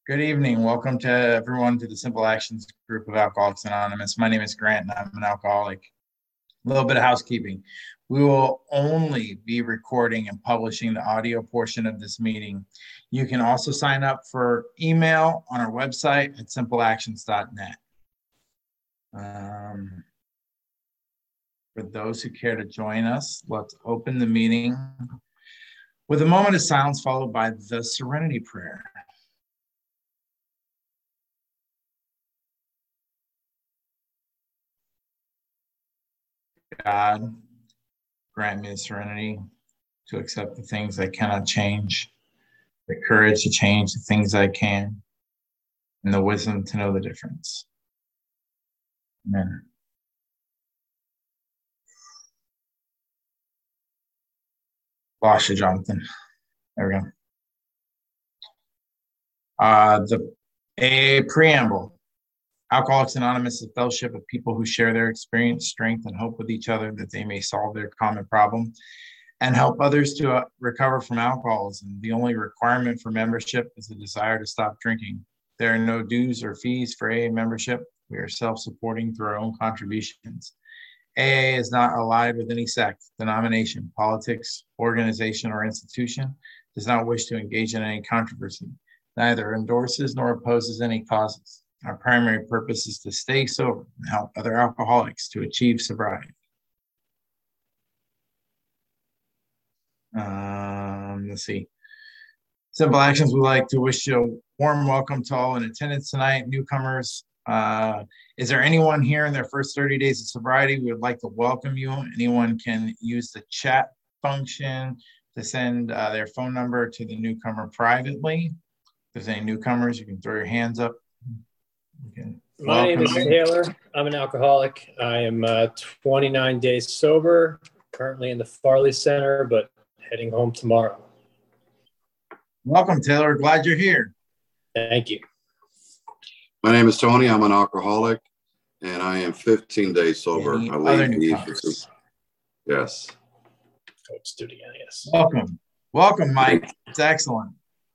Good evening. Welcome to everyone to the Simple Actions group of Alcoholics Anonymous. My name is Grant and I'm an alcoholic. A little bit of housekeeping. We will only be recording and publishing the audio portion of this meeting. You can also sign up for email on our website at simpleactions.net. For those who care to join us, let's open the meeting with a moment of silence followed by the Serenity Prayer. God, grant me the serenity to accept the things I cannot change, the courage to change the things I can, and the wisdom to know the difference. Amen. Lost you, Jonathan. There we go. The AA preamble. Alcoholics Anonymous is a fellowship of people who share their experience, strength, and hope with each other that they may solve their common problem and help others to recover from alcoholism. The only requirement for membership is the desire to stop drinking. There are no dues or fees for AA membership. We are self-supporting through our own contributions. AA is not allied with any sect, denomination, politics, organization, or institution, does not wish to engage in any controversy, neither endorses nor opposes any causes. Our primary purpose is to stay sober and help other alcoholics to achieve sobriety. Let's see. Simple Actions, we'd like to wish you a warm welcome to all in attendance tonight, newcomers. Is there anyone here in their first 30 days of sobriety? We would like to welcome you. Anyone can use the chat function to send their phone number to the newcomer privately. If there's any newcomers, you can throw your hands up. My name is Taylor. I'm an alcoholic. I am 29 days sober, currently in the Farley Center, but heading home tomorrow. Welcome, Taylor. Glad you're here. Thank you. My name is Tony. I'm an alcoholic, and I am 15 days sober. Any other newcomers? Yes. Oh, studio, yes. Welcome. Welcome, Mike. It's excellent.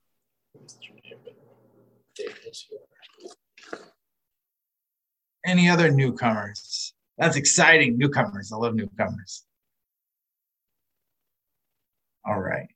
Any other newcomers? That's exciting. Newcomers. I love newcomers. All right.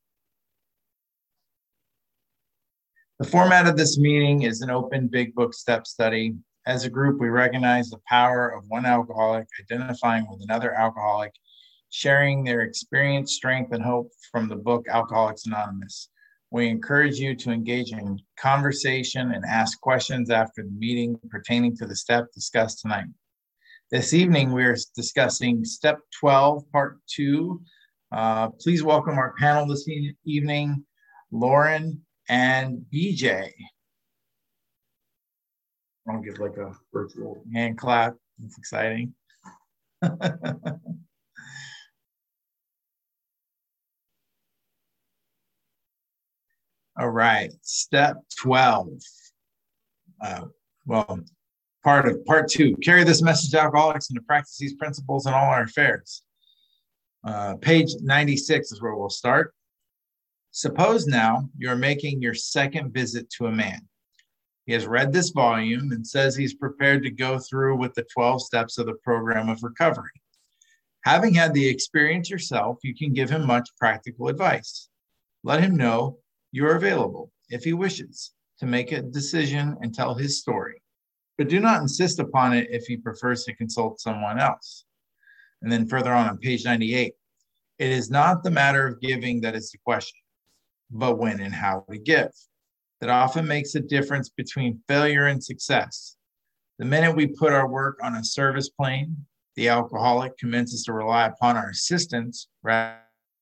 The format of this meeting is an open big book step study. As a group, we recognize the power of one alcoholic identifying with another alcoholic, sharing their experience, strength, and hope from the book Alcoholics Anonymous. We encourage you to engage in conversation and ask questions after the meeting pertaining to the step discussed tonight. This evening, we are discussing step 12, part 2. Please welcome our panel this evening, Lauren and BJ. I'll give like a virtual hand clap. It's exciting. All right, step 12. Part 2. Carry this message to alcoholics and to practice these principles in all our affairs. Page 96 is where we'll start. Suppose now you're making your second visit to a man. He has read this volume and says he's prepared to go through with the 12 steps of the program of recovery. Having had the experience yourself, you can give him much practical advice. Let him know you're available, if he wishes, to make a decision and tell his story. But do not insist upon it if he prefers to consult someone else. And then further on page 98, it is not the matter of giving that is the question, but when and how we give. That often makes a difference between failure and success. The minute we put our work on a service plane, the alcoholic commences to rely upon our assistance rather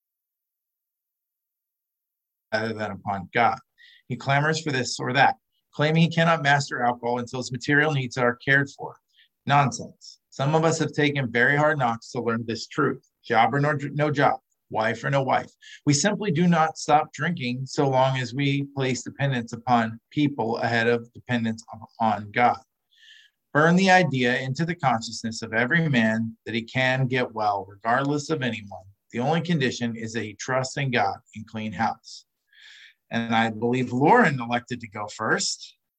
than upon God. He clamors for this or that, claiming he cannot master alcohol until his material needs are cared for. Nonsense. Some of us have taken very hard knocks to learn this truth. Job or no job, wife or no wife. We simply do not stop drinking so long as we place dependence upon people ahead of dependence on God. Burn the idea into the consciousness of every man that he can get well, regardless of anyone. The only condition is that he trusts in God and clean house. And I believe Lauren elected to go first.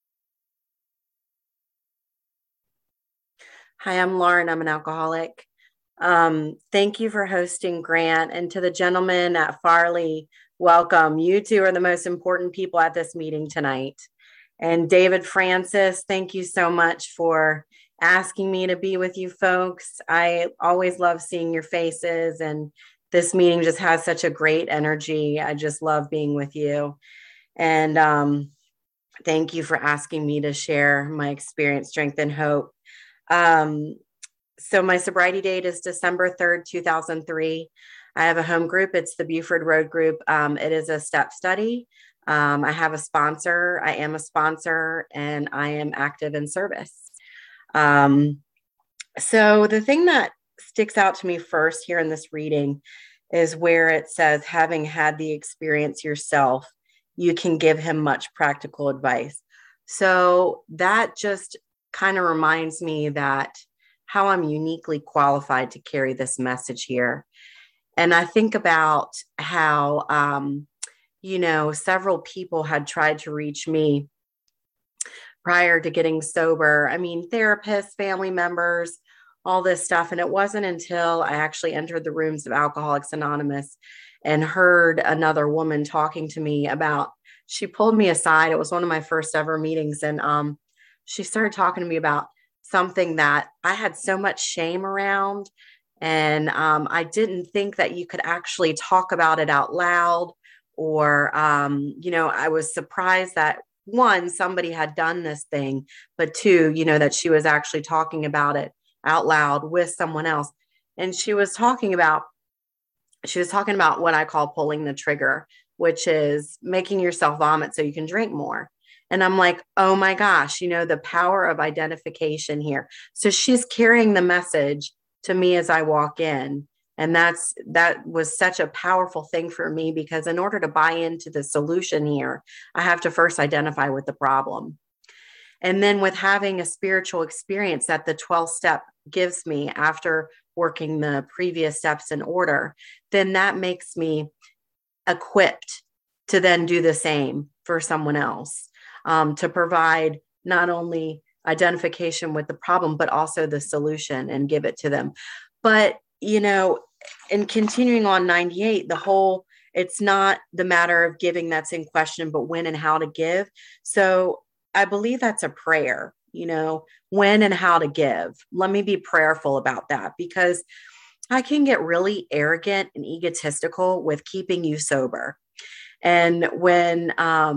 Hi, I'm Lauren. I'm an alcoholic. Thank you for hosting, Grant. And to the gentleman at Farley, welcome. You two are the most important people at this meeting tonight. And David Francis, thank you so much for asking me to be with you folks. I always love seeing your faces, and this meeting just has such a great energy. I just love being with you. And thank you for asking me to share my experience, strength, and hope. So my sobriety date is December 3rd, 2003. I have a home group. It's the Buford Road Group. It is a step study. I have a sponsor. I am a sponsor, and I am active in service. So the thing that sticks out to me first here in this reading is where it says, having had the experience yourself, you can give him much practical advice. So that just kind of reminds me that how I'm uniquely qualified to carry this message here. And I think about how, several people had tried to reach me prior to getting sober. I mean, therapists, family members, all this stuff. And it wasn't until I actually entered the rooms of Alcoholics Anonymous and heard another woman talking to me about, she pulled me aside. It was one of my first ever meetings. And she started talking to me about something that I had so much shame around. And I didn't think that you could actually talk about it out loud. Or, I was surprised that one, somebody had done this thing, but two, that she was actually talking about it out loud with someone else. And she was talking about what I call pulling the trigger, which is making yourself vomit so you can drink more. And I'm like, oh my gosh, the power of identification here. So she's carrying the message to me as I walk in. And that was such a powerful thing for me, because in order to buy into the solution here, I have to first identify with the problem. And then with having a spiritual experience that the 12th step gives me after working the previous steps in order, then that makes me equipped to then do the same for someone else. To provide not only identification with the problem, but also the solution and give it to them. But, in continuing on 98, it's not the matter of giving that's in question, but when and how to give. So I believe that's a prayer, when and how to give. Let me be prayerful about that, because I can get really arrogant and egotistical with keeping you sober. And when,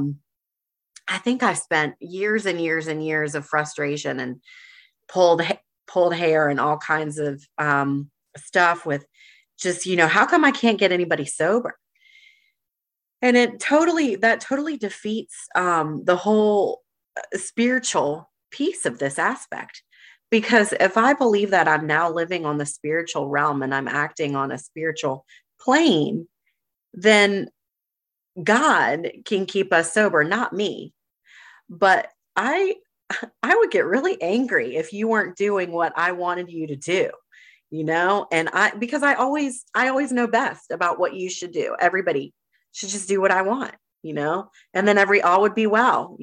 I think I spent years and years and years of frustration and pulled hair and all kinds of stuff with just, how come I can't get anybody sober? And that totally defeats the whole spiritual piece of this aspect. Because if I believe that I'm now living on the spiritual realm and I'm acting on a spiritual plane, then God can keep us sober, not me. But I would get really angry if you weren't doing what I wanted you to do, and because I always know best about what you should do. Everybody should just do what I want, and then all would be well,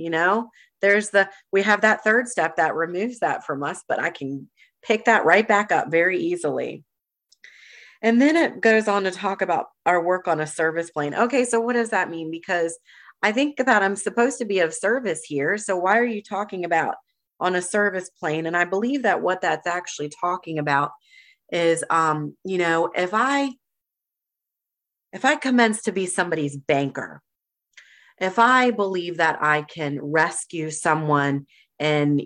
we have that third step that removes that from us, but I can pick that right back up very easily. And then it goes on to talk about our work on a service plane. Okay, so what does that mean? Because I think that I'm supposed to be of service here. So why are you talking about on a service plane? And I believe that what that's actually talking about is, if I commence to be somebody's banker, if I believe that I can rescue someone and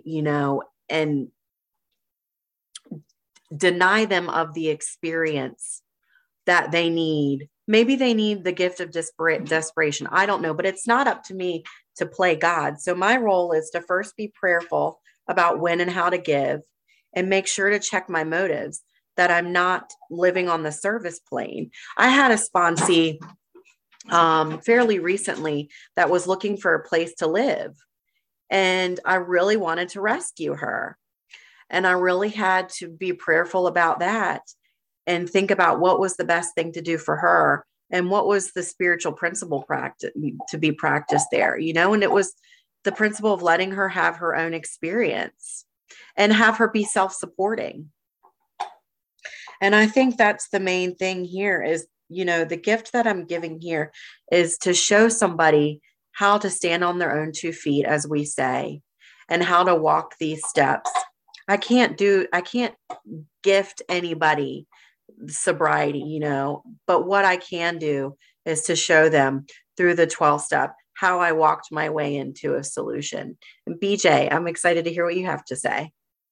deny them of the experience that they need. Maybe they need the gift of desperation. I don't know, but it's not up to me to play God. So my role is to first be prayerful about when and how to give, and make sure to check my motives, that I'm not living on the service plane. I had a sponsee fairly recently that was looking for a place to live, and I really wanted to rescue her. And I really had to be prayerful about that and think about what was the best thing to do for her and what was the spiritual principle to be practiced there, and it was the principle of letting her have her own experience. and have her be self-supporting. And I think that's the main thing here is, the gift that I'm giving here is to show somebody how to stand on their own 2 feet, as we say, and how to walk these steps. I can't gift anybody sobriety, but what I can do is to show them through the 12 step how I walked my way into a solution. And BJ, I'm excited to hear what you have to say.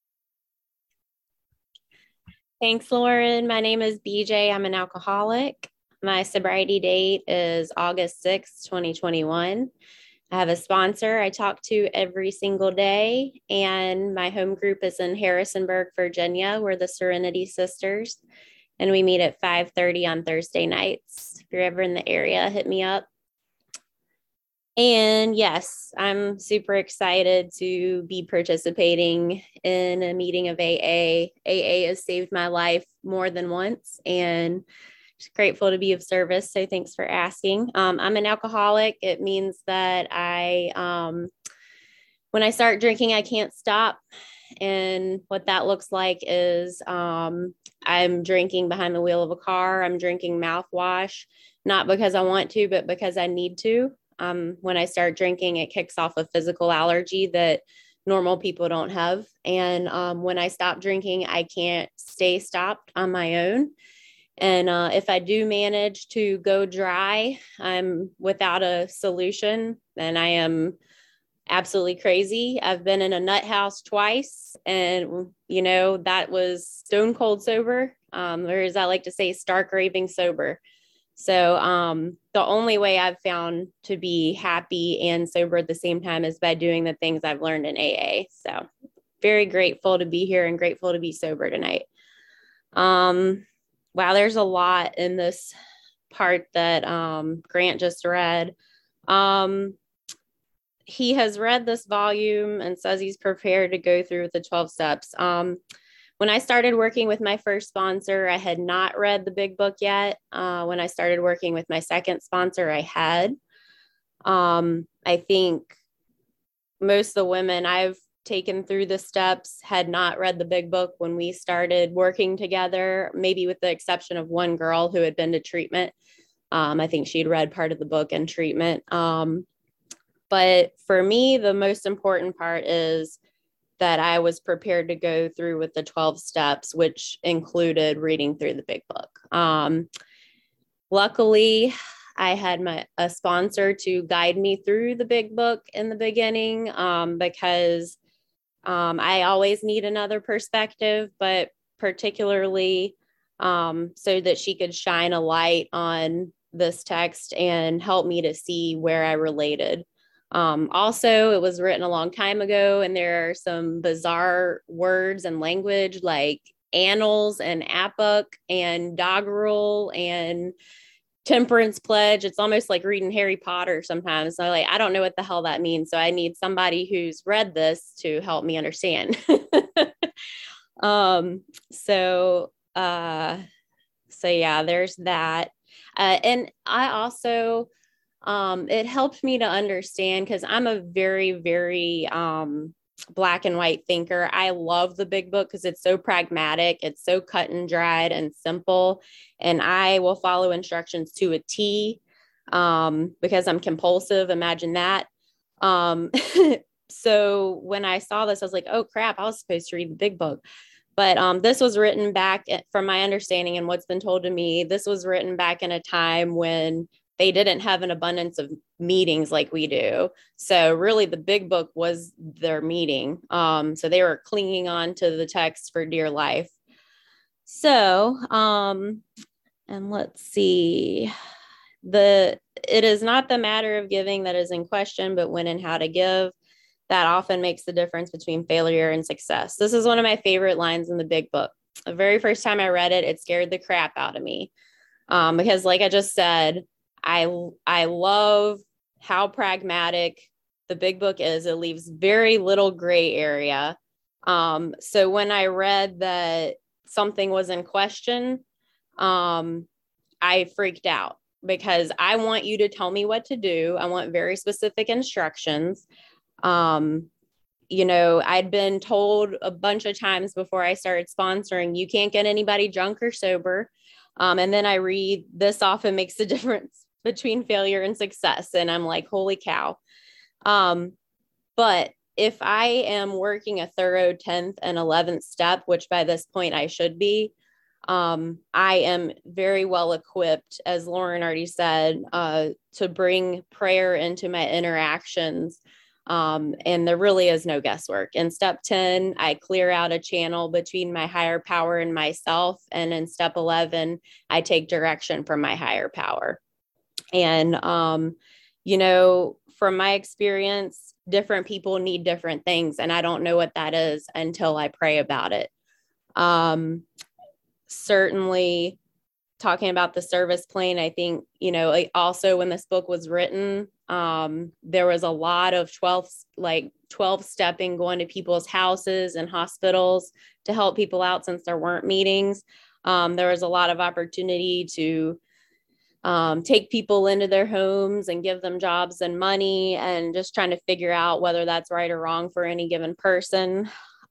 Thanks, Lauren. My name is BJ. I'm an alcoholic. My sobriety date is August 6th, 2021. I have a sponsor I talk to every single day, and my home group is in Harrisonburg, Virginia. We're the Serenity Sisters, and we meet at 5:30 on Thursday nights. If you're ever in the area, hit me up. And yes, I'm super excited to be participating in a meeting of AA. AA has saved my life more than once, and just grateful to be of service. So thanks for asking. I'm an alcoholic. It means that when I start drinking, I can't stop. And what that looks like is I'm drinking behind the wheel of a car. I'm drinking mouthwash, not because I want to, but because I need to. When I start drinking, it kicks off a physical allergy that normal people don't have. And when I stop drinking, I can't stay stopped on my own. And if I do manage to go dry, I'm without a solution, then I am absolutely crazy. I've been in a nut house twice, and that was stone cold sober, or as I like to say, stark raving sober. So the only way I've found to be happy and sober at the same time is by doing the things I've learned in AA. So very grateful to be here and grateful to be sober tonight. Wow, there's a lot in this part that Grant just read. He has read this volume and says he's prepared to go through the 12 steps. When I started working with my first sponsor, I had not read the big book yet. When I started working with my second sponsor, I had. I think most of the women I've taken through the steps had not read the big book when we started working together, maybe with the exception of one girl who had been to treatment. I think she'd read part of the book in treatment. But for me, the most important part is that I was prepared to go through with the 12 steps, which included reading through the big book. Luckily, I had a sponsor to guide me through the big book in the beginning, because I always need another perspective, but particularly so that she could shine a light on this text and help me to see where I related. Also, it was written a long time ago, and there are some bizarre words and language like annals and apok and doggerel and temperance pledge. It's almost like reading Harry Potter sometimes. So I don't know what the hell that means. So I need somebody who's read this to help me understand. So yeah, there's that. And I also, it helped me to understand, because I'm a very, very black and white thinker. I love the big book because it's so pragmatic. It's so cut and dried and simple. And I will follow instructions to a T, because I'm compulsive. Imagine that. So when I saw this, I was like, oh crap, I was supposed to read the big book. But this was written back, from my understanding and what's been told to me, this was written back in a time when they didn't have an abundance of meetings like we do. So really the big book was their meeting. So they were clinging on to the text for dear life. So, and let's see, it is not the matter of giving that is in question, but when and how to give. That often makes the difference between failure and success. This is one of my favorite lines in the big book. The very first time I read it, it scared the crap out of me. Because like I just said, I love how pragmatic the big book is. It leaves very little gray area. So when I read that something was in question, I freaked out, because I want you to tell me what to do. I want very specific instructions. I'd been told a bunch of times before I started sponsoring, you can't get anybody drunk or sober. And then I read this often makes a difference between failure and success. And I'm like, holy cow. But if I am working a thorough 10th and 11th step, which by this point I should be, I am very well equipped, as Lauren already said, to bring prayer into my interactions. And there really is no guesswork. In step 10, I clear out a channel between my higher power and myself. And in step 11, I take direction from my higher power. And, from my experience, different people need different things. And I don't know what that is until I pray about it. Certainly talking about the service plane, I think, also when this book was written, there was a lot of 12 stepping, going to people's houses and hospitals to help people out since there weren't meetings. There was a lot of opportunity to take people into their homes and give them jobs and money, and just trying to figure out whether that's right or wrong for any given person.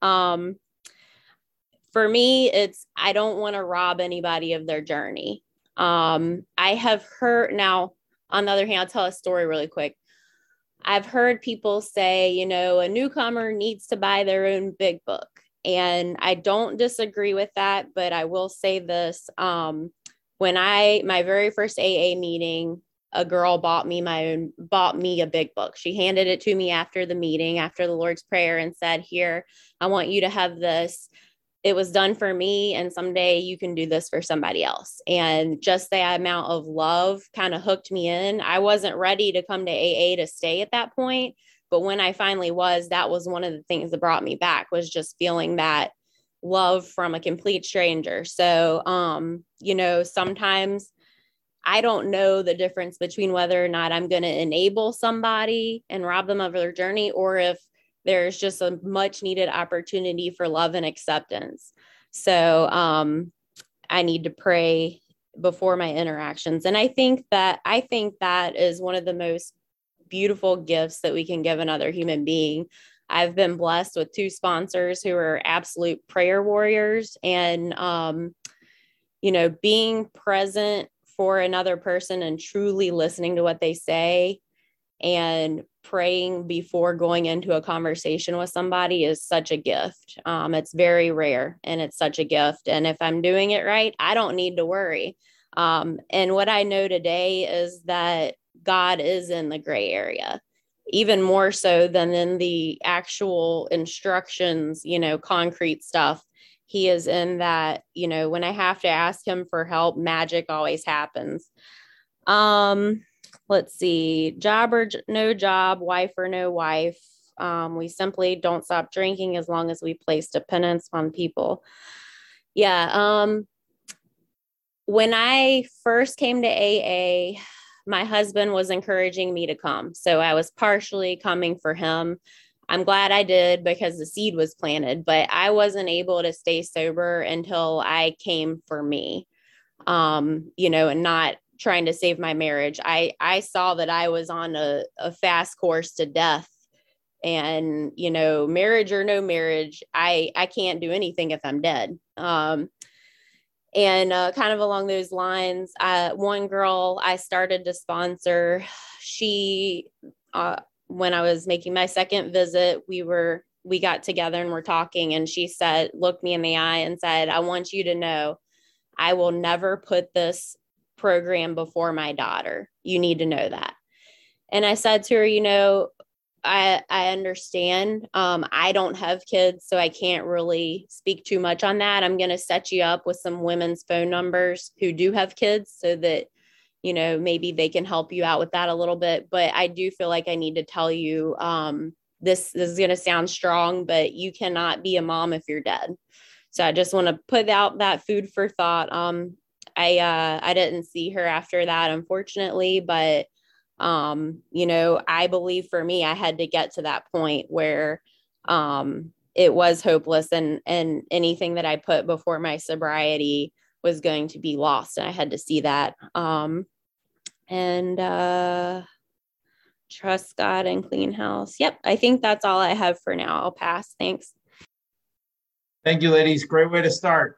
For me, I don't want to rob anybody of their journey. I have heard, now, on the other hand, I'll tell a story really quick. I've heard people say, a newcomer needs to buy their own big book. And I don't disagree with that, but I will say this. When my very first AA meeting, a girl bought me a big book. She handed it to me after the meeting, after the Lord's Prayer, and said, here, I want you to have this. It was done for me, and someday you can do this for somebody else. And just the amount of love kind of hooked me in. I wasn't ready to come to AA to stay at that point, but when I finally was, that was one of the things that brought me back, was just feeling that love from a complete stranger. So, sometimes I don't know the difference between whether or not I'm going to enable somebody and rob them of their journey, or if there's just a much needed opportunity for love and acceptance. So I need to pray before my interactions. And I think that is one of the most beautiful gifts that we can give another human being. I've been blessed with 2 sponsors who are absolute prayer warriors, and, being present for another person and truly listening to what they say and praying before going into a conversation with somebody is such a gift. It's very rare, and it's such a gift. And if I'm doing it right, I don't need to worry. And what I know today is that God is in the gray area, even more so than in the actual instructions, concrete stuff. He is in that, when I have to ask him for help, magic always happens. Let's see, job or no job, wife or no wife. We simply don't stop drinking as long as we place dependence on people. Yeah. When I first came to AA, my husband was encouraging me to come. So I was partially coming for him. I'm glad I did, because the seed was planted, but I wasn't able to stay sober until I came for me, and not trying to save my marriage. I saw that I was on a fast course to death, and, marriage or no marriage, I can't do anything if I'm dead. And kind of along those lines, one girl I started to sponsor, she, when I was making my second visit, we got together and we're talking, and she looked me in the eye and said, I want you to know, I will never put this program before my daughter. You need to know that. And I said to her, I understand. I don't have kids, so I can't really speak too much on that. I'm going to set you up with some women's phone numbers who do have kids, so that, maybe they can help you out with that a little bit. But I do feel like I need to tell you, this is going to sound strong, but you cannot be a mom if you're dead. So I just want to put out that food for thought. I didn't see her after that, unfortunately, but, I believe for me, I had to get to that point where, it was hopeless, and anything that I put before my sobriety was going to be lost. And I had to see that. Trust God and clean house. Yep. I think that's all I have for now. I'll pass. Thanks. Thank you, ladies. Great way to start.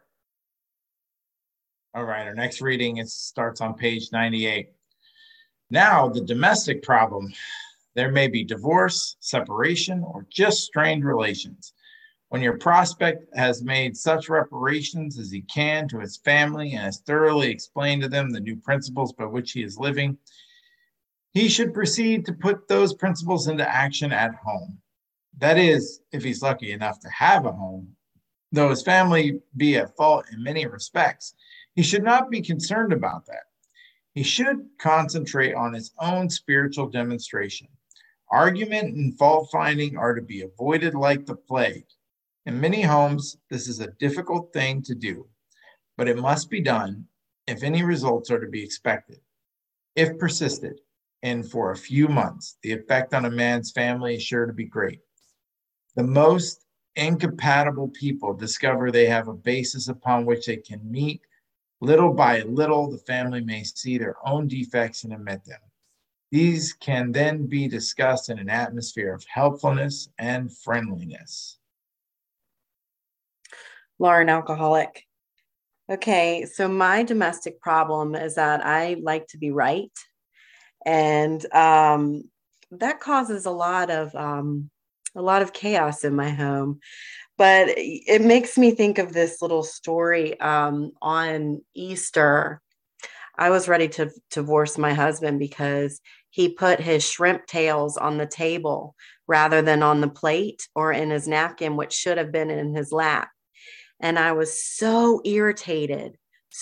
All right, our next reading starts on page 98. Now, the domestic problem. There may be divorce, separation, or just strained relations. When your prospect has made such reparations as he can to his family and has thoroughly explained to them the new principles by which he is living, he should proceed to put those principles into action at home. That is, if he's lucky enough to have a home. Though his family be at fault in many respects, he should not be concerned about that. He should concentrate on his own spiritual demonstration. Argument and fault finding are to be avoided like the plague. In many homes, this is a difficult thing to do, but it must be done if any results are to be expected. If persisted, and for a few months, the effect on a man's family is sure to be great. The most incompatible people discover they have a basis upon which they can meet. Little by little, the family may see their own defects and admit them. These can then be discussed in an atmosphere of helpfulness and friendliness. Lauren, alcoholic. Okay, so my domestic problem is that I like to be right. And that causes a lot of chaos in my home. But it makes me think of this little story on Easter. I was ready to divorce my husband because he put his shrimp tails on the table rather than on the plate or in his napkin, which should have been in his lap. And I was so irritated.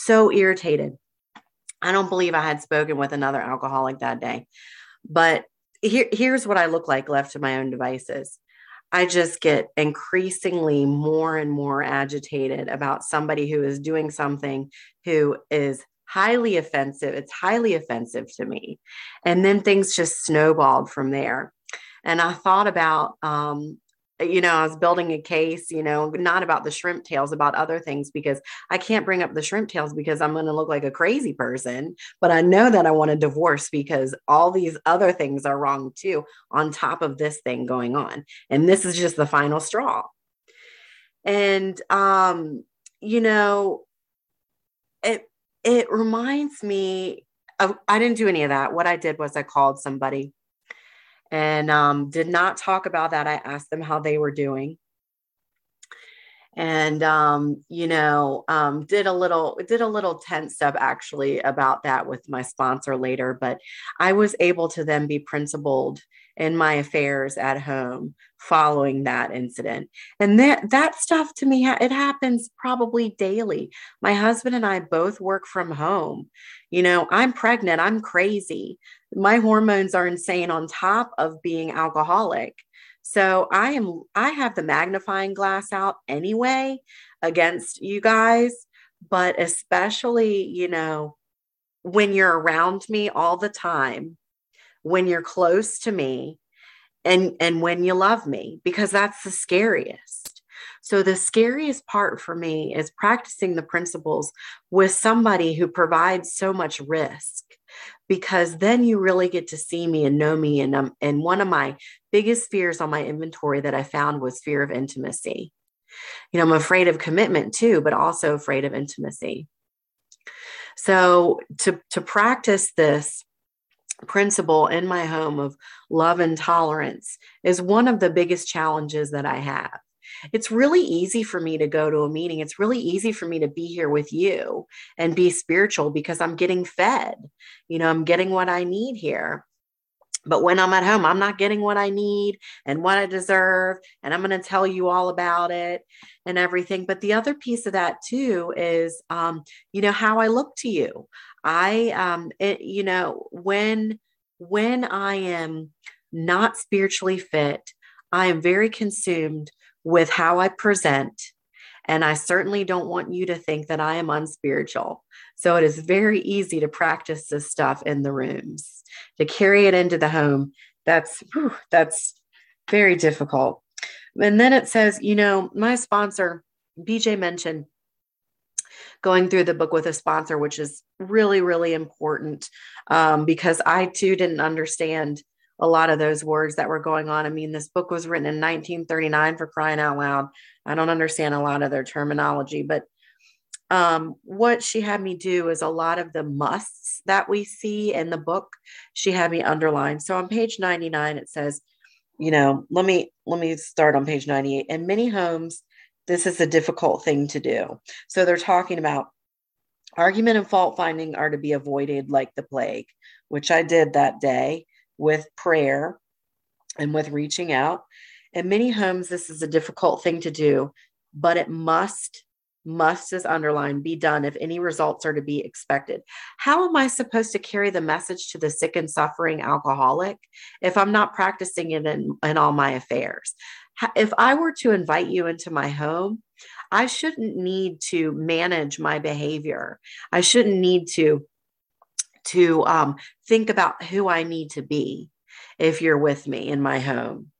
I don't believe I had spoken with another alcoholic that day. But here's what I look like left to my own devices. I just get increasingly more and more agitated about somebody who is doing something who is highly offensive. It's highly offensive to me. And then things just snowballed from there. And I thought about, I was building a case, not about the shrimp tails, about other things, because I can't bring up the shrimp tails because I'm going to look like a crazy person. But I know that I want a divorce because all these other things are wrong too, on top of this thing going on. And this is just the final straw. And, it reminds me of, I didn't do any of that. What I did was I called somebody and did not talk about that. I asked them how they were doing. And, did a little tense stuff actually about that with my sponsor later, but I was able to then be principled in my affairs at home following that incident. And that stuff to me, it happens probably daily. My husband and I both work from home. I'm pregnant. I'm crazy. My hormones are insane on top of being alcoholic. So I have the magnifying glass out anyway against you guys, but especially, when you're around me all the time, when you're close to me, and when you love me, because that's the scariest. So the scariest part for me is practicing the principles with somebody who provides so much risk, because then you really get to see me and know me. And one of my biggest fears on my inventory that I found was fear of intimacy. I'm afraid of commitment too, but also afraid of intimacy. So to practice this principle in my home of love and tolerance is one of the biggest challenges that I have. It's really easy for me to go to a meeting. It's really easy for me to be here with you and be spiritual because I'm getting fed. I'm getting what I need here. But when I'm at home, I'm not getting what I need and what I deserve. And I'm going to tell you all about it and everything. But the other piece of that too is, how I look to you. When I am not spiritually fit, I am very consumed with how I present. And I certainly don't want you to think that I am unspiritual. So it is very easy to practice this stuff in the rooms, to carry it into the home. That's very difficult. And then it says, my sponsor, BJ mentioned going through the book with a sponsor, which is really, really important because I too didn't understand a lot of those words that were going on. I mean, this book was written in 1939, for crying out loud. I don't understand a lot of their terminology, but what she had me do is a lot of the musts that we see in the book, she had me underline. So on page 99, it says, let me start on page 98. In many homes, this is a difficult thing to do. So they're talking about argument and fault finding are to be avoided like the plague, which I did that day with prayer and with reaching out. In many homes, this is a difficult thing to do, but it must is underlined, be done if any results are to be expected. How am I supposed to carry the message to the sick and suffering alcoholic if I'm not practicing it in all my affairs? If I were to invite you into my home, I shouldn't need to manage my behavior. I shouldn't need to think about who I need to be if you're with me in my home.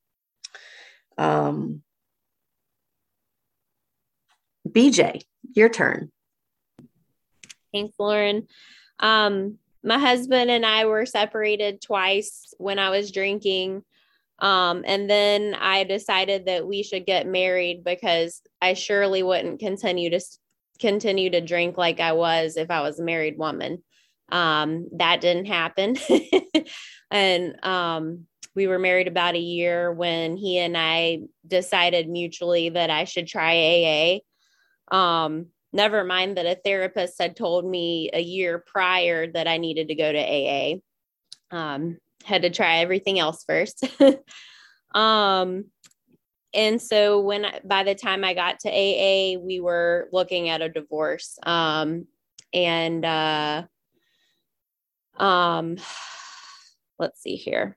BJ, your turn. Thanks, Lauren. My husband and I were separated twice when I was drinking. And then I decided that we should get married because I surely wouldn't continue to drink like I was if I was a married woman. That didn't happen. And we were married about a year when he and I decided mutually that I should try AA. Never mind that a therapist had told me a year prior that I needed to go to AA. Had to try everything else first. And so by the time I got to AA, we were looking at a divorce. Let's see here.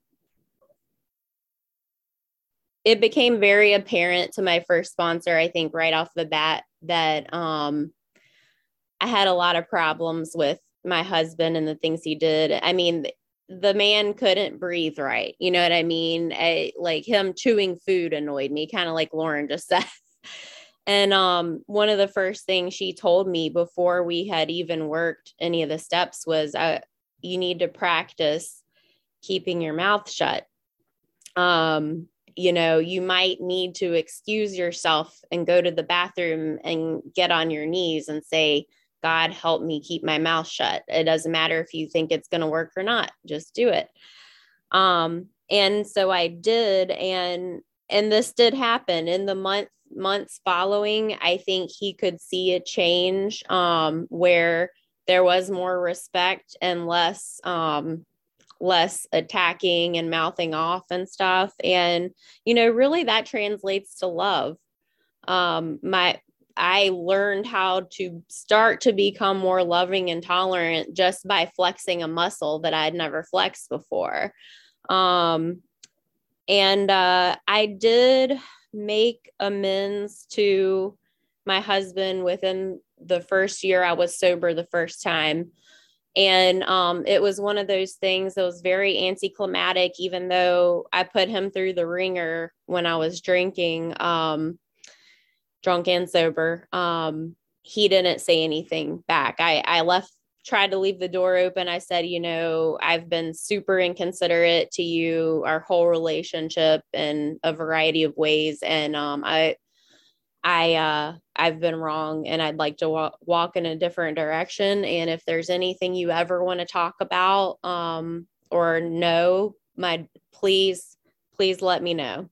It became very apparent to my first sponsor, I think right off the bat, that I had a lot of problems with my husband and the things he did. I mean, the man couldn't breathe right. You know what I mean? Like him chewing food annoyed me, kind of like Lauren just said. And one of the first things she told me before we had even worked any of the steps was, you need to practice keeping your mouth shut. You might need to excuse yourself and go to the bathroom and get on your knees and say, God, help me keep my mouth shut. It doesn't matter if you think it's going to work or not, just do it. And so I did. And this did happen in the months following. I think he could see a change, where there was more respect and less attacking and mouthing off and stuff. And, really that translates to love. I learned how to start to become more loving and tolerant just by flexing a muscle that I'd never flexed before. And I did make amends to my husband within the first year I was sober the first time. And it was one of those things that was very anticlimactic, even though I put him through the ringer when I was drinking, drunk and sober. He didn't say anything back. I tried to leave the door open. I said, I've been super inconsiderate to you, our whole relationship in a variety of ways. And I've been wrong and I'd like to walk in a different direction. And if there's anything you ever want to talk about, or know, please let me know.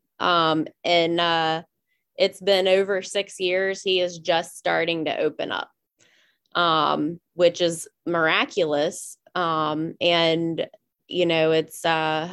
It's been over 6 years. He is just starting to open up, which is miraculous. And it's,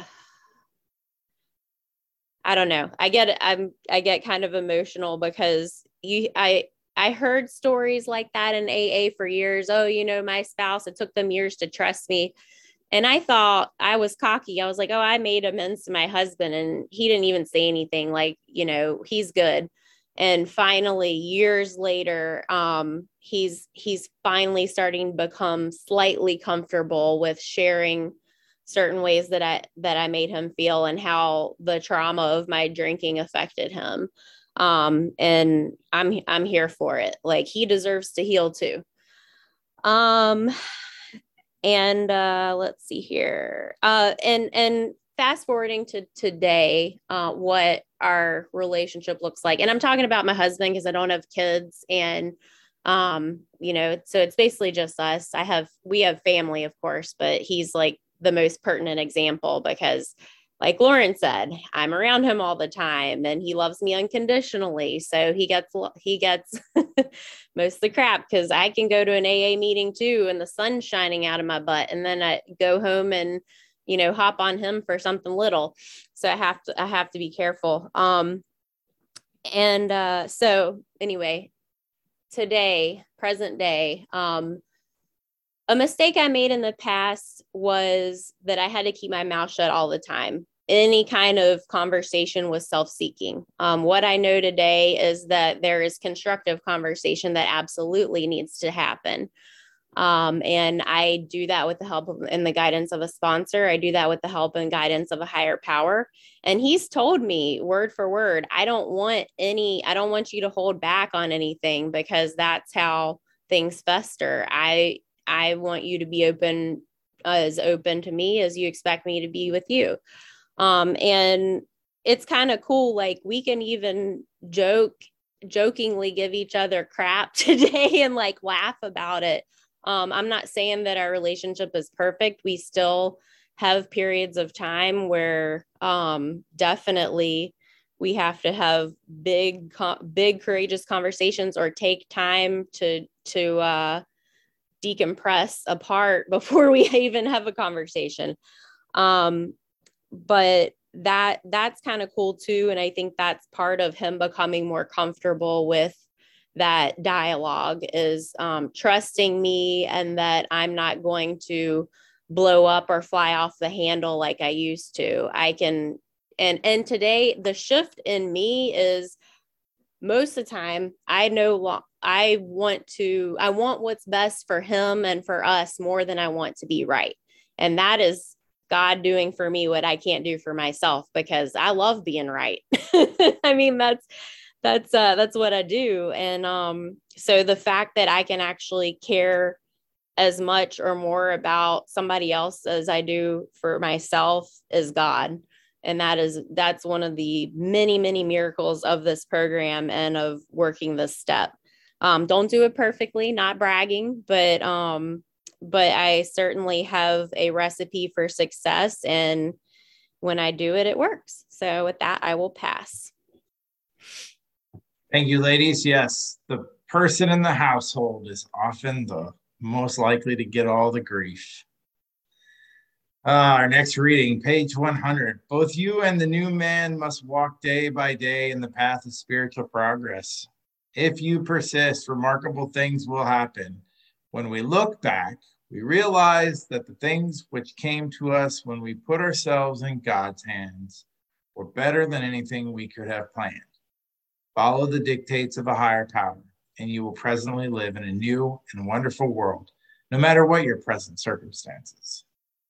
I don't know. I get kind of emotional because I heard stories like that in AA for years. Oh, my spouse, it took them years to trust me. And I thought I was cocky. I was like, oh, I made amends to my husband and he didn't even say anything, like, he's good. And finally, years later, he's finally starting to become slightly comfortable with sharing certain ways that I made him feel and how the trauma of my drinking affected him. And I'm here for it. Like, he deserves to heal too. And let's see here. And fast forwarding to today, what our relationship looks like. And I'm talking about my husband because I don't have kids. And, so it's basically just us. We have family, of course, but he's like the most pertinent example because, like Lauren said, I'm around him all the time and he loves me unconditionally. So he gets most of the crap because I can go to an AA meeting too and the sun's shining out of my butt. And then I go home and, hop on him for something little. So I have to be careful. So anyway, today, present day, a mistake I made in the past was that I had to keep my mouth shut all the time. Any kind of conversation was self-seeking. What I know today is that there is constructive conversation that absolutely needs to happen. And I do that with the help and the guidance of a sponsor. I do that with the help and guidance of a higher power. And he's told me word for word, I don't want you to hold back on anything because that's how things fester. I want you to be as open to me as you expect me to be with you. And it's kind of cool. Like we can even jokingly give each other crap today and like laugh about it. I'm not saying that our relationship is perfect. We still have periods of time where definitely we have to have big, courageous conversations or take time to decompress apart before we even have a conversation. But that's kind of cool too. And I think that's part of him becoming more comfortable with that dialogue is trusting me and that I'm not going to blow up or fly off the handle like I used to. And today the shift in me is most of the time I want what's best for him and for us more than I want to be right. And that is God doing for me what I can't do for myself because I love being right. I mean, that's what I do. And so the fact that I can actually care as much or more about somebody else as I do for myself is God. And that's one of the many, many miracles of this program and of working this step. Don't do it perfectly, not bragging, but I certainly have a recipe for success. And when I do it, it works. So with that, I will pass. Thank you, ladies. Yes, the person in the household is often the most likely to get all the grief. Our next reading, page 100. Both you and the new man must walk day by day in the path of spiritual progress. If you persist, remarkable things will happen. When we look back, we realize that the things which came to us when we put ourselves in God's hands were better than anything we could have planned. Follow the dictates of a higher power, and you will presently live in a new and wonderful world, no matter what your present circumstances.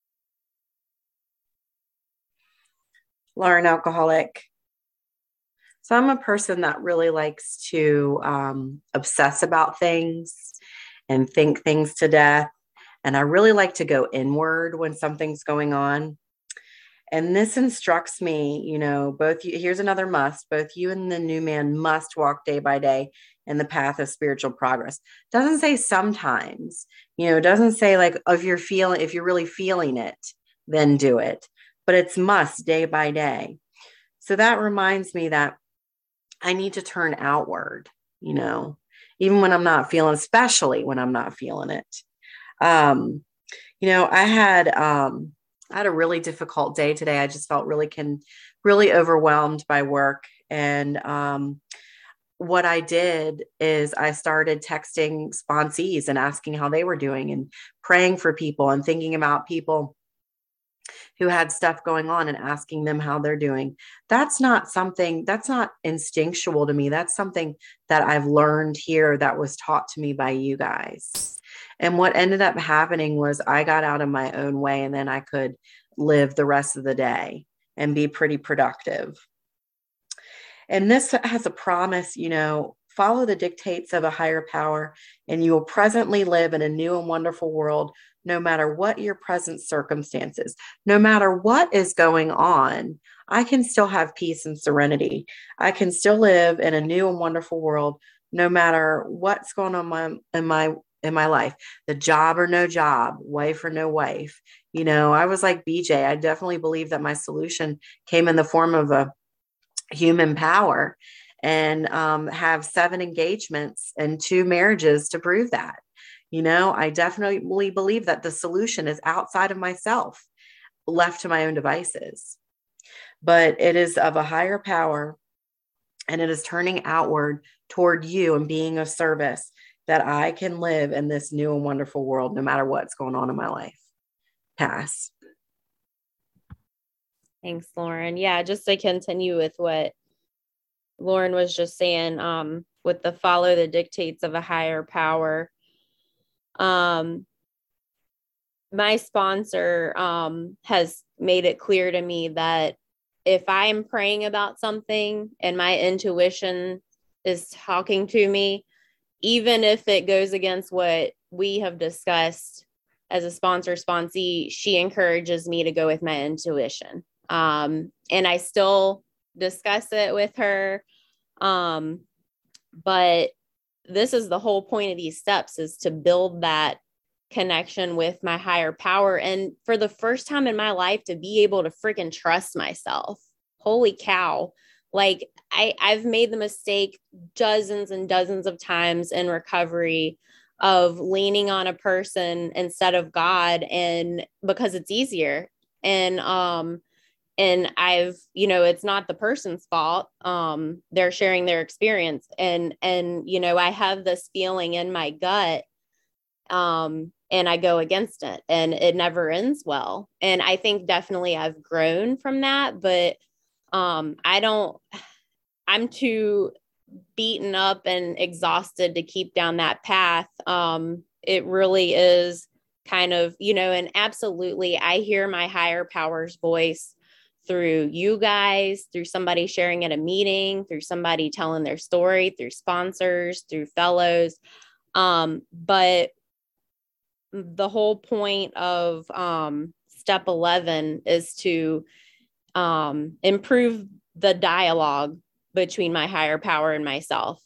Lauren, alcoholic. So I'm a person that really likes to obsess about things and think things to death. And I really like to go inward when something's going on. And this instructs me, here's another must, both you and the new man must walk day by day in the path of spiritual progress. Doesn't say sometimes, doesn't say like, if you're really feeling it, then do it, but it's must day by day. So that reminds me that I need to turn outward, even when I'm not feeling, especially when I'm not feeling it. I had a really difficult day today. I just felt really overwhelmed by work. And what I did is I started texting sponsees and asking how they were doing and praying for people and thinking about people who had stuff going on and asking them how they're doing. That's not instinctual to me. That's something that I've learned here that was taught to me by you guys. And what ended up happening was I got out of my own way, and then I could live the rest of the day and be pretty productive. And this has a promise, follow the dictates of a higher power, and you will presently live in a new and wonderful world, no matter what your present circumstances, no matter what is going on, I can still have peace and serenity. I can still live in a new and wonderful world, no matter what's going on in my life, the job or no job, wife or no wife. You know, I was like BJ. I definitely believe that my solution came in the form of a human power, and have 7 engagements and 2 marriages to prove that. You know, I definitely believe that the solution is outside of myself, left to my own devices, but it is of a higher power, and it is turning outward toward you and being of service, that I can live in this new and wonderful world, no matter what's going on in my life. Pass. Thanks, Lauren. Yeah, just to continue with what Lauren was just saying, with the follow the dictates of a higher power. My sponsor has made it clear to me that if I'm praying about something and my intuition is talking to me, even if it goes against what we have discussed as a sponsee, she encourages me to go with my intuition. And I still discuss it with her. But this is the whole point of these steps, is to build that connection with my higher power. And for the first time in my life, to be able to freaking trust myself. Holy cow. Like I've made the mistake dozens and dozens of times in recovery of leaning on a person instead of God, and because it's easier. And I've, you know, it's not the person's fault. They're sharing their experience, and, you know, I have this feeling in my gut, and I go against it, and it never ends well. And I think definitely I've grown from that, but, I'm too beaten up and exhausted to keep down that path. It really is kind of, you know, and absolutely, I hear my higher power's voice through you guys, through somebody sharing at a meeting, through somebody telling their story, through sponsors, through fellows. But the whole point of step 11 is to improve the dialogue between my higher power and myself.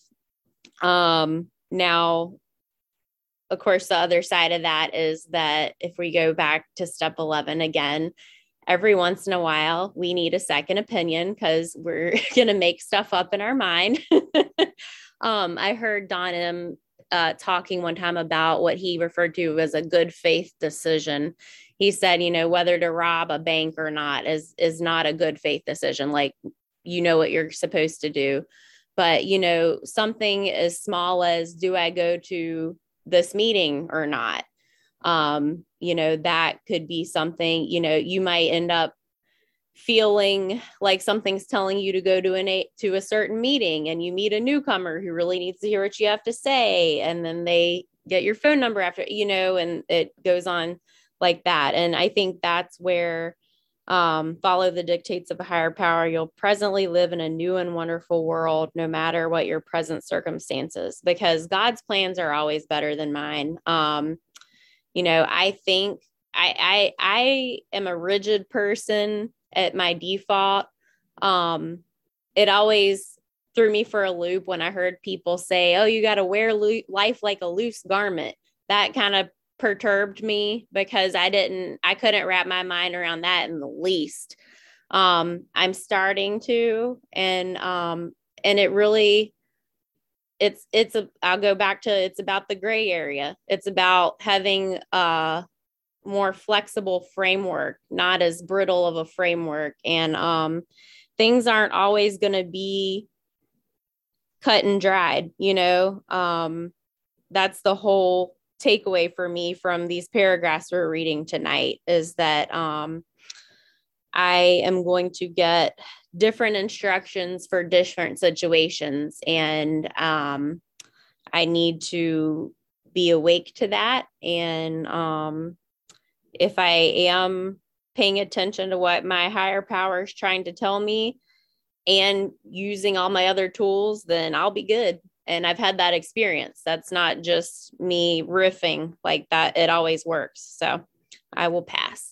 Now, of course, the other side of that is that if we go back to step 11 again, every once in a while, we need a second opinion, because we're going to make stuff up in our mind. I heard Don M. Talking one time about what he referred to as a good faith decision. He said, you know, whether to rob a bank or not is not a good faith decision. Like, you know what you're supposed to do. But, you know, something as small as, do I go to this meeting or not? You know, that could be something, you know, you might end up feeling like something's telling you to go to a certain meeting, and you meet a newcomer who really needs to hear what you have to say. And then they get your phone number after, you know, and it goes on like that. And I think that's where, follow the dictates of a higher power. You'll presently live in a new and wonderful world, no matter what your present circumstances, because God's plans are always better than mine. You know, I think I am a rigid person at my default. It always threw me for a loop when I heard people say, oh, you got to wear life like a loose garment. That kind of perturbed me, because I couldn't wrap my mind around that in the least. I'm starting to, and it really, I'll go back to, it's about the gray area. It's about having a more flexible framework, not as brittle of a framework. And things aren't always going to be cut and dried, you know. That's the whole takeaway for me from these paragraphs we're reading tonight, is that I am going to get different instructions for different situations, and I need to be awake to that. And if I am paying attention to what my higher power is trying to tell me and using all my other tools, then I'll be good. And I've had that experience. That's not just me riffing like that. It always works. So I will pass.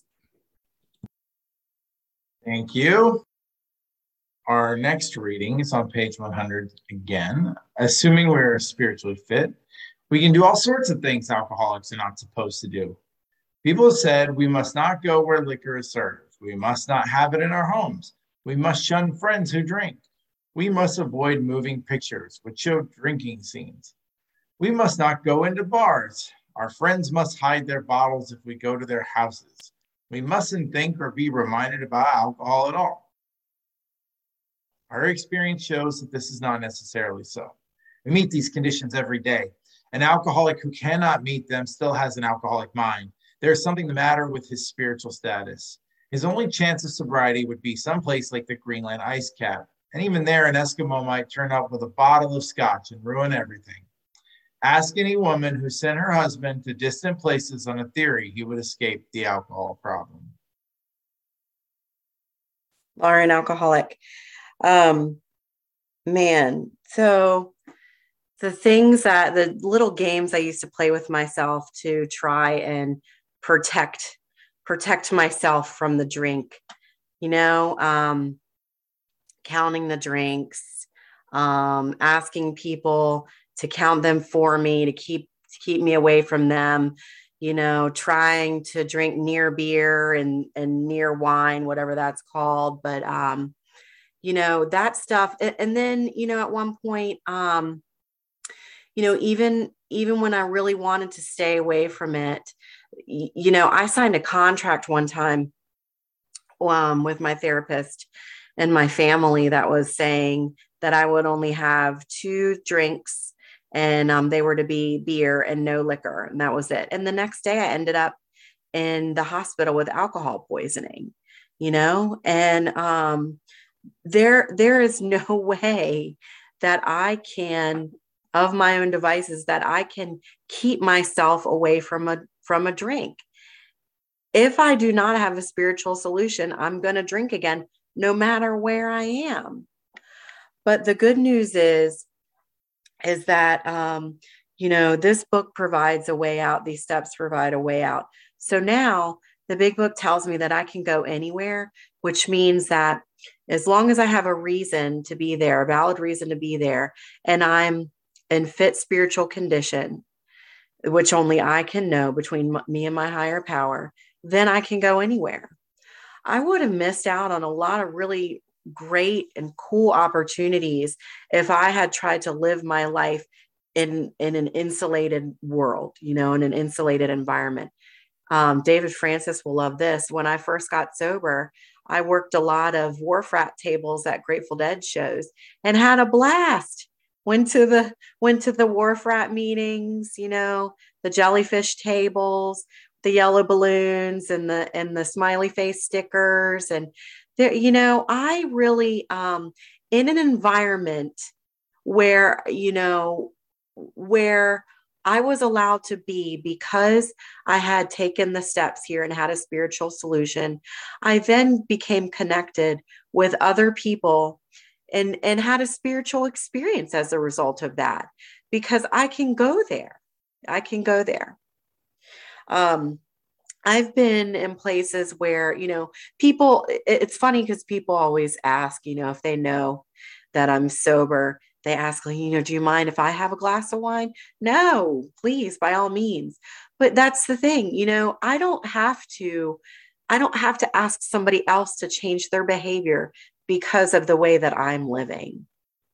Thank you. Our next reading is on page 100 again. Assuming we're spiritually fit, we can do all sorts of things alcoholics are not supposed to do. People have said we must not go where liquor is served. We must not have it in our homes. We must shun friends who drink. We must avoid moving pictures which show drinking scenes. We must not go into bars. Our friends must hide their bottles if we go to their houses. We mustn't think or be reminded about alcohol at all. Our experience shows that this is not necessarily so. We meet these conditions every day. An alcoholic who cannot meet them still has an alcoholic mind. There's something the matter with his spiritual status. His only chance of sobriety would be someplace like the Greenland ice cap. And even there, an Eskimo might turn up with a bottle of scotch and ruin everything. Ask any woman who sent her husband to distant places on a theory he would escape the alcohol problem. Lauren, alcoholic. Man, so the little games I used to play with myself to try and protect myself from the drink, counting the drinks, asking people to count them for me to keep me away from them, trying to drink near beer and near wine, whatever that's called. But, that stuff. And then, at one point, even when I really wanted to stay away from it, I signed a contract one time with my therapist and my family that was saying that I would only have 2 drinks and they were to be beer and no liquor. And that was it. And the next day I ended up in the hospital with alcohol poisoning, and there is no way that I can, of my own devices, that I can keep myself away from a drink. If I do not have a spiritual solution, I'm going to drink again, no matter where I am. But the good news is that, this book provides a way out. These steps provide a way out. So now the big book tells me that I can go anywhere, which means that as long as I have a reason to be there, a valid reason to be there, and I'm in fit spiritual condition, which only I can know between me and my higher power, then I can go anywhere. I would have missed out on a lot of really great and cool opportunities if I had tried to live my life in an insulated world, in an insulated environment. David Francis will love this. When I first got sober, I worked a lot of wharf rat tables at Grateful Dead shows and had a blast. Went to the wharf rat meetings, the jellyfish tables, the yellow balloons and the smiley face stickers. And there, I really, in an environment where I was allowed to be because I had taken the steps here and had a spiritual solution, I then became connected with other people and had a spiritual experience as a result of that, because I can go there. I've been in places where, people, it's funny because people always ask, if they know that I'm sober, they ask, do you mind if I have a glass of wine? No, please, by all means. But that's the thing, I don't have to ask somebody else to change their behavior because of the way that I'm living.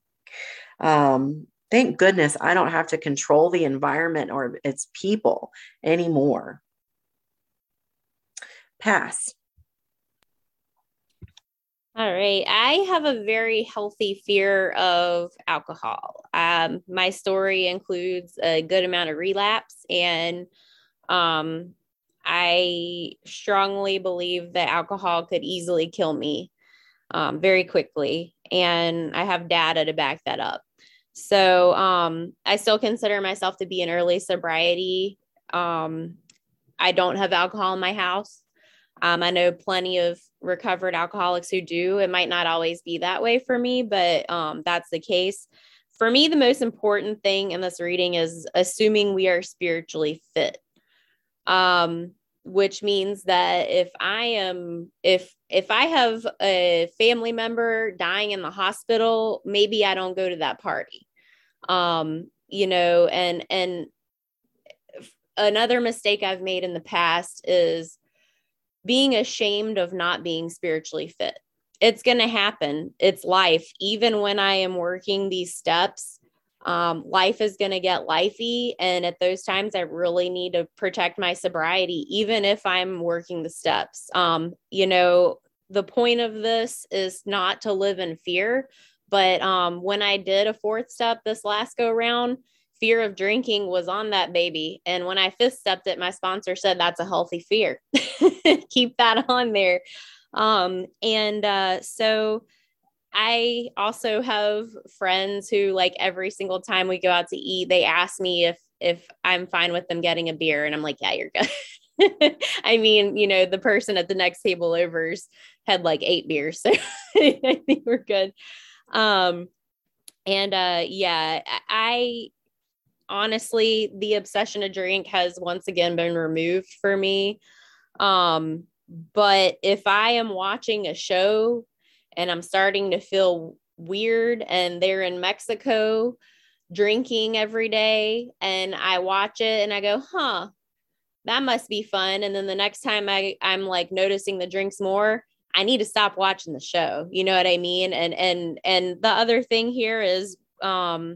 Thank goodness I don't have to control the environment or its people anymore. Pass. All right. I have a very healthy fear of alcohol. My story includes a good amount of relapse, and I strongly believe that alcohol could easily kill me very quickly. And I have data to back that up. So I still consider myself to be in early sobriety. I don't have alcohol in my house. I know plenty of recovered alcoholics who do. It might not always be that way for me, but that's the case. for me, the most important thing in this reading is assuming we are spiritually fit. Which means that if I have a family member dying in the hospital, maybe I don't go to that party. And another mistake I've made in the past is being ashamed of not being spiritually fit. It's going to happen. It's life. Even when I am working these steps, life is going to get lifey. And at those times, I really need to protect my sobriety, even if I'm working the steps. The point of this is not to live in fear. But when I did a fourth step this last go round, fear of drinking was on that baby. And when I fifth stepped it, my sponsor said, that's a healthy fear. Keep that on there. So I also have friends who, like, every single time we go out to eat, they ask me if I'm fine with them getting a beer. And I'm like, yeah, you're good. I mean, the person at the next table overs had like 8 beers. So I think we're good. I honestly, the obsession to drink has once again been removed for me. But if I am watching a show and I'm starting to feel weird and they're in Mexico drinking every day and I watch it and I go, that must be fun. And then the next time I'm like noticing the drinks more, I need to stop watching the show. You know what I mean? And the other thing here is, our